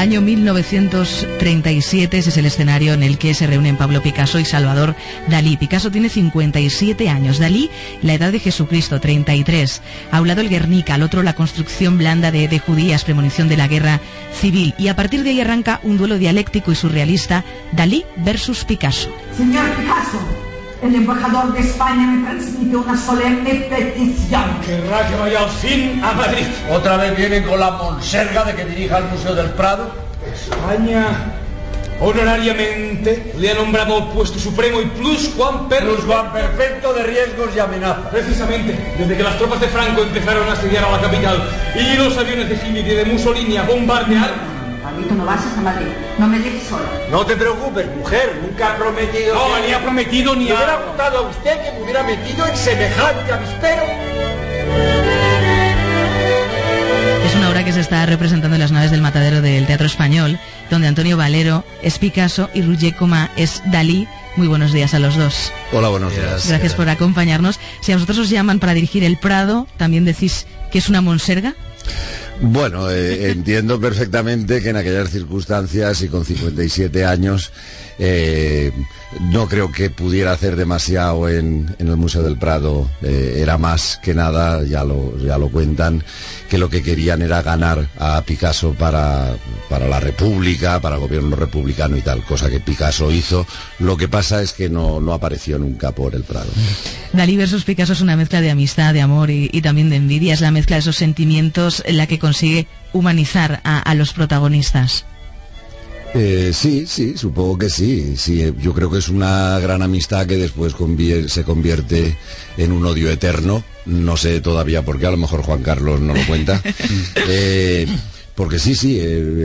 Año 1937, ese es el escenario en el que se reúnen Pablo Picasso y Salvador Dalí. Picasso tiene 57 años, Dalí la edad de Jesucristo, 33. A un lado el Guernica, al otro la construcción blanda de judías, premonición de la guerra civil. Y a partir de ahí arranca un duelo dialéctico y surrealista, Dalí versus Picasso. Señor Picasso, el embajador de España me transmite una solemne petición. Querrá que vaya al fin a Madrid. ¿Otra vez viene con la monserga de que dirija el Museo del Prado? España honorariamente le ha nombrado puesto supremo y pluscuamperfecto de riesgos y amenazas. Precisamente, desde que las tropas de Franco empezaron a asediar a la capital y los aviones de Hitler y de Mussolini a bombardear. Pablito, no vayas a Madrid, no me dejes sola. No te preocupes, mujer, nunca ha prometido... No, ni ha prometido ni ha... ¿Le hubiera gustado a usted que me hubiera metido en semejante avispero? Es una obra que se está representando en las naves del matadero del Teatro Español, donde Antonio Valero es Picasso y Roger Coma es Dalí. Muy buenos días a los dos. Hola, buenos días. Gracias por acompañarnos. Si a vosotros os llaman para dirigir el Prado, ¿también decís que es una monserga? Bueno, entiendo perfectamente que en aquellas circunstancias y con 57 años no creo que pudiera hacer demasiado en el Museo del Prado. Era más que nada, ya lo cuentan, que lo que querían era ganar a Picasso para la República, para el gobierno republicano y tal, cosa que Picasso hizo. Lo que pasa es que no apareció nunca por el Prado. Dalí versus Picasso es una mezcla de amistad, de amor y también de envidia. Es la mezcla de esos sentimientos en la que consigue humanizar a los protagonistas. Sí, supongo que sí. Yo creo que es una gran amistad que después se convierte en un odio eterno. No sé todavía por qué, a lo mejor Juan Carlos no lo cuenta. Porque sí,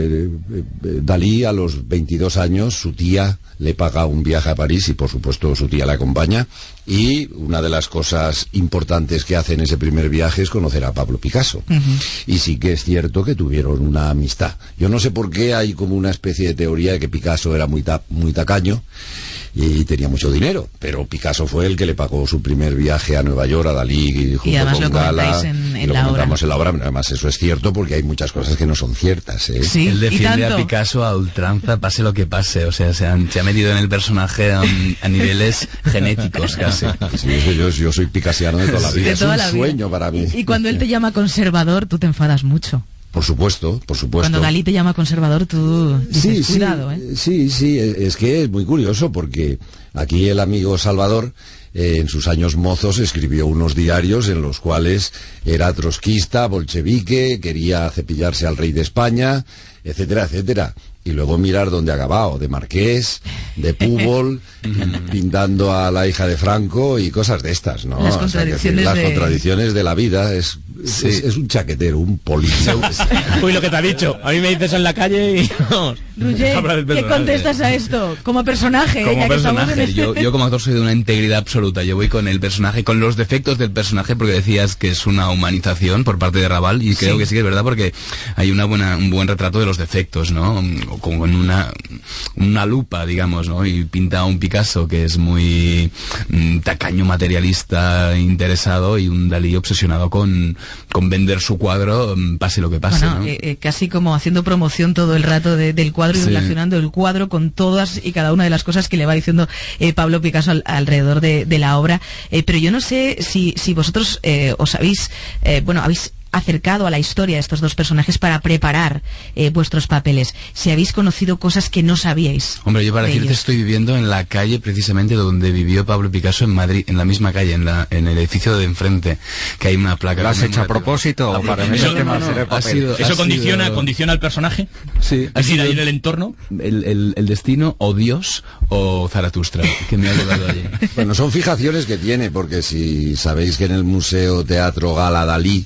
Dalí a los 22 años, su tía le paga un viaje a París y por supuesto su tía le acompaña, y una de las cosas importantes que hace en ese primer viaje es conocer a Pablo Picasso. Y sí que es cierto que tuvieron una amistad. Yo no sé por qué hay como una especie de teoría de que Picasso era muy tacaño y tenía mucho dinero, pero Picasso fue el que le pagó su primer viaje a Nueva York a Dalí junto y además con lo Gala, en lo la comentamos en la obra. Además eso es cierto porque hay muchas cosas que no son ciertas, ¿eh? Sí, él defiende a Picasso a ultranza, pase lo que pase, o sea, se ha metido en el personaje a niveles genéticos casi. Sí, yo soy picasiano de toda la vida, es un sueño para mí. Y cuando él te llama conservador, tú te enfadas mucho. Por supuesto. Cuando Dalí te llama conservador, tú dices, cuidado, ¿eh? Sí, es que es muy curioso porque aquí el amigo Salvador, en sus años mozos, escribió unos diarios en los cuales era trotskista, bolchevique, quería cepillarse al rey de España, etcétera, etcétera. Y luego mirar dónde ha acabado, de marqués, de púbol, pintando a la hija de Franco y cosas de estas, ¿no? Las contradicciones, las contradicciones de la vida. Es un chaquetero, un político. Uy, lo que te ha dicho. A mí me dices en la calle y... Roger, ¿qué contestas a esto? Como personaje. Como personaje. Yo como actor soy de una integridad absoluta. Yo voy con el personaje, con los defectos del personaje, porque decías que es una humanización por parte de Raval, y creo que sí que es verdad, porque hay un buen retrato de los defectos, ¿no? Como en una lupa, digamos, ¿no? Y pinta a un Picasso que es muy tacaño, materialista, interesado, y un Dalí obsesionado con vender su cuadro, pase lo que pase, bueno, ¿no? Casi como haciendo promoción todo el rato del cuadro y relacionando el cuadro con todas y cada una de las cosas que le va diciendo Pablo Picasso alrededor de la obra. Pero yo no sé si vosotros os habéis acercado a la historia de estos dos personajes para preparar vuestros papeles, si habéis conocido cosas que no sabíais. Hombre, yo para decirte estoy viviendo en la calle precisamente donde vivió Pablo Picasso en Madrid, en la misma calle, en el edificio de enfrente, que hay una placa. ¿Lo has hecho a propósito o para eso que más de papel? ¿Eso condiciona al personaje? Sí. ¿Es decir, ahí en el entorno? El destino, o Dios, o Zaratustra, que me ha llevado allí. Bueno, son fijaciones que tiene, porque si sabéis que en el Museo Teatro Gala Dalí,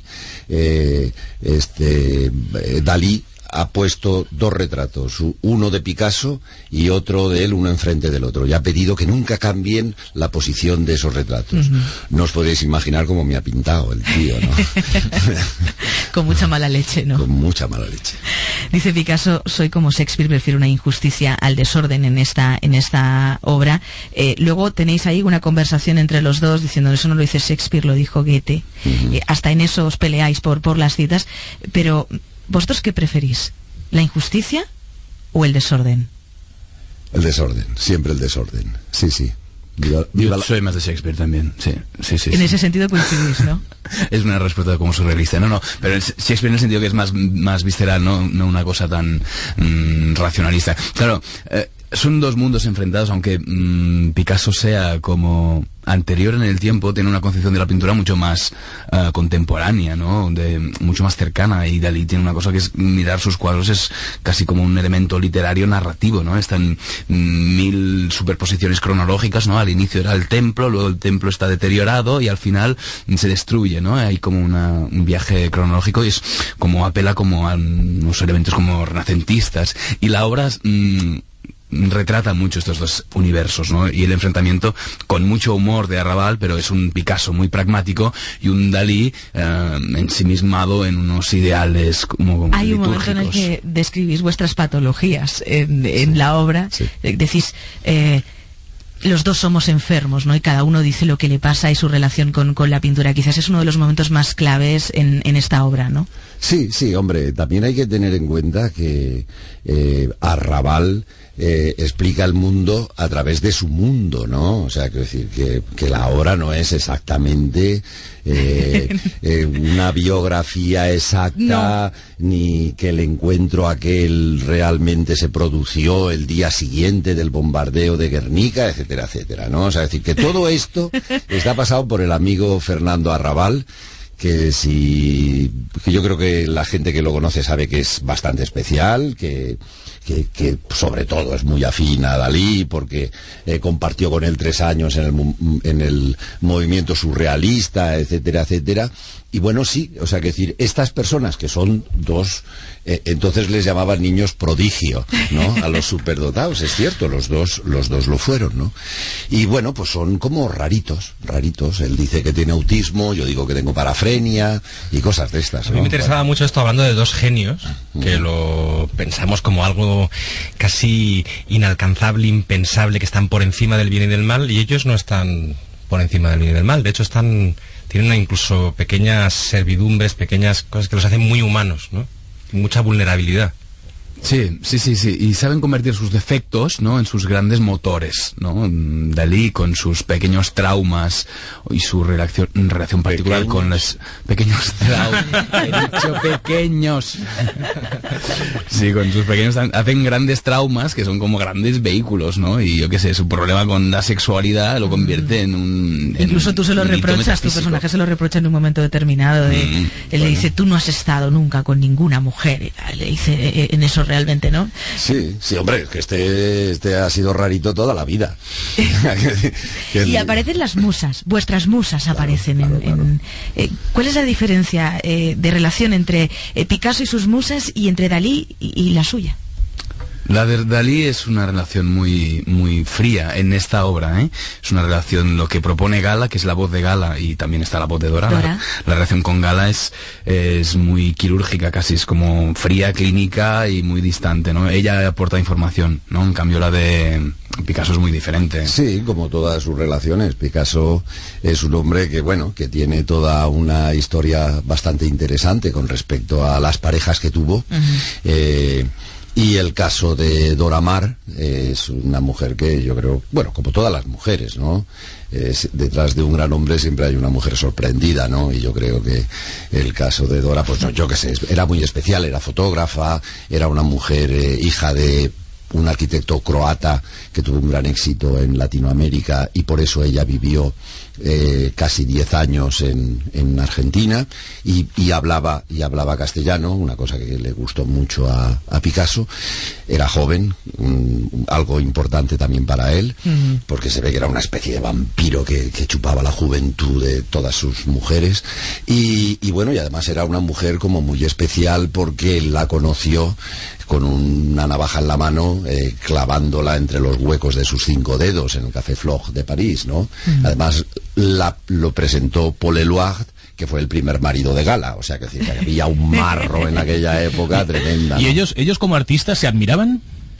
Dalí ha puesto dos retratos, uno de Picasso y otro de él, uno enfrente del otro, y ha pedido que nunca cambien la posición de esos retratos. No os podéis imaginar cómo me ha pintado el tío, ¿no? Con mucha mala leche, ¿no? Con mucha mala leche. Dice Picasso, soy como Shakespeare, prefiero una injusticia al desorden en esta obra. Luego tenéis ahí una conversación entre los dos diciendo, eso no lo dice Shakespeare, lo dijo Goethe. Hasta en eso os peleáis por las citas, pero ¿vosotros qué preferís? ¿La injusticia o el desorden? El desorden, siempre el desorden. Sí, sí. Yo soy más de Shakespeare también, sí. En ese sentido coincidís, ¿no? Es una respuesta como surrealista, no, pero Shakespeare en el sentido que es más visceral, no una cosa tan racionalista. Claro, son dos mundos enfrentados, aunque Picasso sea como anterior en el tiempo, tiene una concepción de la pintura mucho más contemporánea, ¿no? Mucho más cercana, y Dalí tiene una cosa que es mirar sus cuadros, es casi como un elemento literario narrativo, ¿no? Están 1000 superposiciones cronológicas, ¿no? Al inicio era el templo, luego el templo está deteriorado y al final se destruye, ¿no? Hay como un viaje cronológico, y es como apela como a unos elementos como renacentistas, y la obra retrata mucho estos dos universos, ¿no? Y el enfrentamiento con mucho humor de Arrabal, pero es un Picasso muy pragmático y un Dalí ensimismado en unos ideales como hay un litúrgicos. momento en el que describís vuestras patologías en la obra. Sí. Decís los dos somos enfermos, ¿no? Y cada uno dice lo que le pasa y su relación con la pintura. Quizás es uno de los momentos más claves en esta obra, ¿no? Sí, hombre, también hay que tener en cuenta que Arrabal explica el mundo a través de su mundo, ¿no? O sea, quiero decir que la obra no es exactamente una biografía exacta, ni que el encuentro aquel realmente se produció el día siguiente del bombardeo de Guernica, etcétera, etcétera, ¿no? O sea, es decir, que todo esto está pasado por el amigo Fernando Arrabal, que yo creo que la gente que lo conoce sabe que es bastante especial, que sobre todo es muy afín a Dalí, porque compartió con él 3 años en el movimiento surrealista, etcétera, etcétera. Y bueno, sí, o sea, que decir, estas personas que son dos, entonces les llamaban niños prodigio, ¿no? A los superdotados, es cierto, los dos lo fueron, ¿no? Y bueno, pues son como raritos. Él dice que tiene autismo, yo digo que tengo parafrenia y cosas de estas, ¿no? A mí me interesaba mucho esto, hablando de dos genios, que lo pensamos como algo casi inalcanzable, impensable, que están por encima del bien y del mal, y ellos no están por encima del bien y del mal. De hecho, tienen incluso pequeñas servidumbres, pequeñas cosas que los hacen muy humanos, ¿no? Mucha vulnerabilidad. Sí. Y saben convertir sus defectos, ¿no?, en sus grandes motores, ¿no? Dalí, con sus pequeños traumas y su relación particular con los pequeños traumas. He dicho pequeños. Sí, con sus pequeños hacen grandes traumas que son como grandes vehículos, ¿no? Y yo qué sé, su problema con la sexualidad lo convierte en un... Incluso tú se lo reprochas, tu personaje se lo reprocha en un momento determinado. Él le dice, tú no has estado nunca con ninguna mujer, y tal, le dice en eso realmente, ¿no? Sí, hombre, que este ha sido rarito toda la vida. Y aparecen las musas, vuestras musas aparecen. Claro. ¿Cuál es la diferencia de relación entre Picasso y sus musas y entre Dalí y la suya? La de Dalí es una relación muy muy fría en esta obra, ¿eh? Es una relación, lo que propone Gala, que es la voz de Gala, y también está la voz de Dora. La relación con Gala es muy quirúrgica, casi es como fría, clínica y muy distante, ¿no? Ella aporta información, ¿no? En cambio la de Picasso es muy diferente. Sí, como todas sus relaciones. Picasso es un hombre que tiene toda una historia bastante interesante con respecto a las parejas que tuvo. Y el caso de Dora Maar es una mujer que yo creo, como todas las mujeres, ¿no? Detrás de un gran hombre siempre hay una mujer sorprendida, ¿no? Y yo creo que el caso de Dora, pues yo qué sé, era muy especial, era fotógrafa, era una mujer hija de un arquitecto croata que tuvo un gran éxito en Latinoamérica, y por eso ella vivió casi 10 años en Argentina, y hablaba castellano, una cosa que le gustó mucho a Picasso. Era joven, algo importante también para él, porque se ve que era una especie de vampiro que chupaba la juventud de todas sus mujeres, y además era una mujer como muy especial, porque él la conoció con una navaja en la mano, clavándola entre los huecos de sus 5 dedos en el Café Flog de París, ¿no? Además lo presentó Paul Eluard, que fue el primer marido de Gala, o sea que había un marro en aquella época tremenda, ¿no? ¿Y ellos como artistas se admiraban?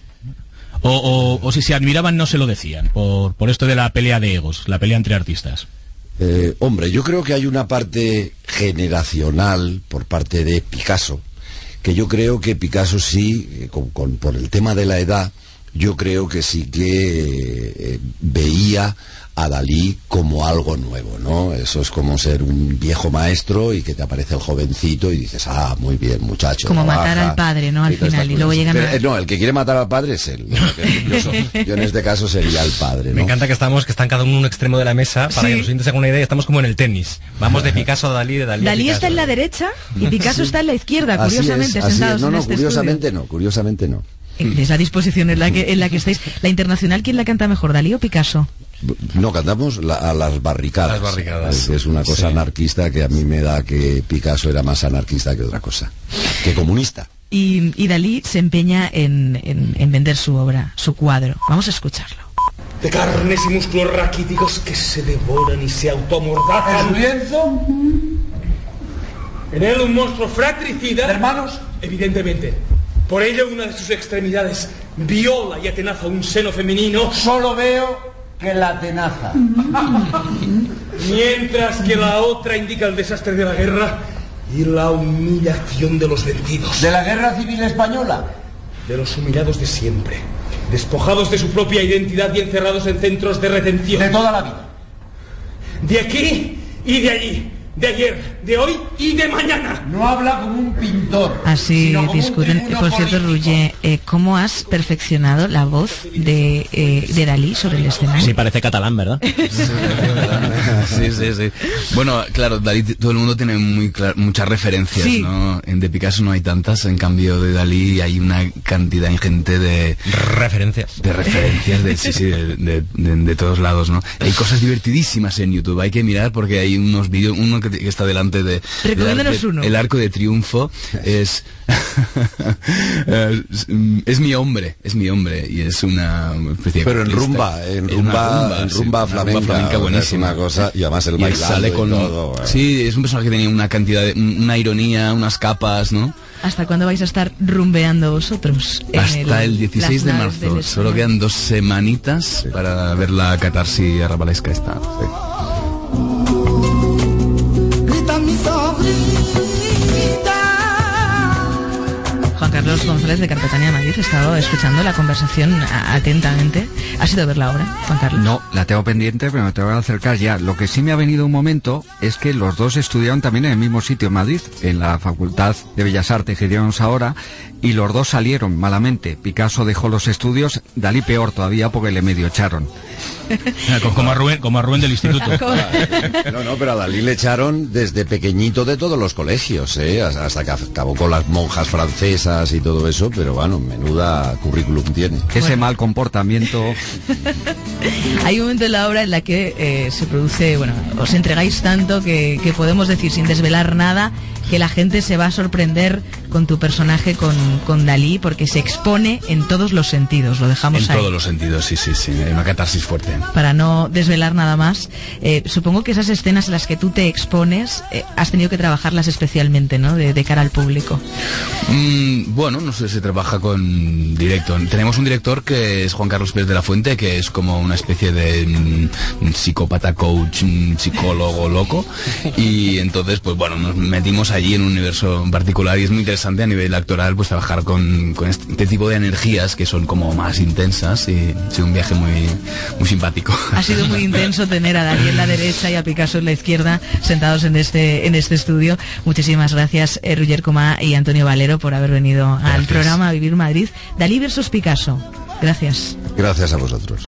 O si se admiraban no se lo decían, por esto de la pelea de egos, la pelea entre artistas? Hombre, yo creo que hay una parte generacional por parte de Picasso, que yo creo que Picasso sí, por el tema de la edad, yo creo que sí que veía a Dalí como algo nuevo, ¿no? Eso es como ser un viejo maestro y que te aparece el jovencito y dices, ah, muy bien, muchacho. Como matar al padre, ¿no? Al final, y luego llegan a... No, el que quiere matar al padre es él. Yo en este caso sería el padre, ¿no? Me encanta que están cada uno en un extremo de la mesa, para que los oyentes hagan una idea, estamos como en el tenis. Vamos de Picasso a Dalí, de Dalí a Dalí Picasso. Está en la derecha y Picasso está en la izquierda, Así curiosamente, es. sentados en este Curiosamente no. Es la disposición en la que estáis. La internacional, ¿quién la canta mejor, Dalí o Picasso? No, cantamos a las barricadas. Las barricadas. Es una cosa anarquista que a mí me da que Picasso era más anarquista que otra cosa, que comunista. Y Dalí se empeña en vender su obra, su cuadro. Vamos a escucharlo. De carnes y músculos raquíticos que se devoran y se automordazan. ¿En su lienzo? En él un monstruo fratricida. ¿De hermanos? Evidentemente. Por ello, una de sus extremidades viola y atenaza un seno femenino. Solo veo que la tenaza. Mientras que la otra indica el desastre de la guerra y la humillación de los vencidos. ¿De la guerra civil española? De los humillados de siempre, despojados de su propia identidad y encerrados en centros de retención. De toda la vida. De aquí y de allí. De ayer, de hoy y de mañana. No habla como un pintor. Así discuten. Por cierto, Roger, ¿cómo has perfeccionado la voz de Dalí sobre el escenario? Sí, parece catalán, ¿verdad? Sí. Bueno, claro, Dalí, todo el mundo tiene muchas referencias, sí, ¿no? De Picasso no hay tantas, en cambio de Dalí hay una cantidad ingente de referencias. De todos lados, ¿no? Hay cosas divertidísimas en YouTube, hay que mirar porque hay unos vídeos, uno que está delante de... Recomiéndanos uno. El Arco de Triunfo es... es mi hombre, y es una especie de... Pero en rumba flamenca buenísima. Una cosa, y además el bailando sale con todo, bueno. Sí, es un personaje que tenía una cantidad de... una ironía, unas capas, ¿no? ¿Hasta cuándo vais a estar rumbeando vosotros? Hasta el 16 de marzo. Solo quedan 2 semanitas para ver la catarsis arrabalesca esta. Sí. Juan Carlos González de Carpetania Madrid, he estado escuchando la conversación atentamente. ¿Has ido a ver la obra, Juan Carlos? No, la tengo pendiente, pero me tengo que acercar ya. Lo que sí me ha venido un momento es que los dos estudiaron también en el mismo sitio en Madrid, en la Facultad de Bellas Artes que llevamos ahora, y los dos salieron malamente. Picasso dejó los estudios, Dalí peor todavía porque le medio echaron. Como a Rubén del instituto. No, pero a Dalí le echaron desde pequeñito de todos los colegios, hasta que acabó con las monjas francesas y todo eso, pero bueno, menuda currículum tiene. Ese mal comportamiento. Hay un momento en la obra en la que se produce, os entregáis tanto que podemos decir sin desvelar nada que la gente se va a sorprender con tu personaje, con Dalí, porque se expone en todos los sentidos, lo dejamos ahí. En todos los sentidos, sí, hay una catarsis fuerte. Para no desvelar nada más, supongo que esas escenas en las que tú te expones, has tenido que trabajarlas especialmente, ¿no? De cara al público. Bueno, no sé, se trabaja con directo. Tenemos un director que es Juan Carlos Pérez de la Fuente, que es como una especie de psicópata coach, psicólogo loco, y entonces, pues bueno, nos metimos allí en un universo particular y es muy interesante a nivel actoral, pues trabajar con este tipo de energías que son como más intensas, y ha sido un viaje muy simpático. Ha sido muy intenso tener a Dalí en la derecha y a Picasso en la izquierda, sentados en este estudio. Muchísimas gracias, Roger Comá y Antonio Valero, por haber venido al programa Vivir Madrid. Dalí versus Picasso. Gracias. Gracias a vosotros.